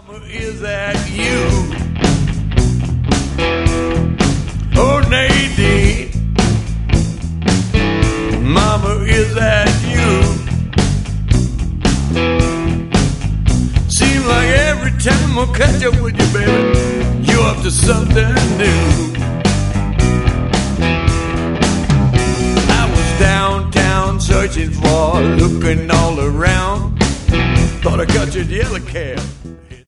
Is that you? Oh, Nadine, Mama, is that you? Seems like every time I catch up with you, baby, you're up to something new. I was downtown searching for, looking all around, thought I got your yellow cab.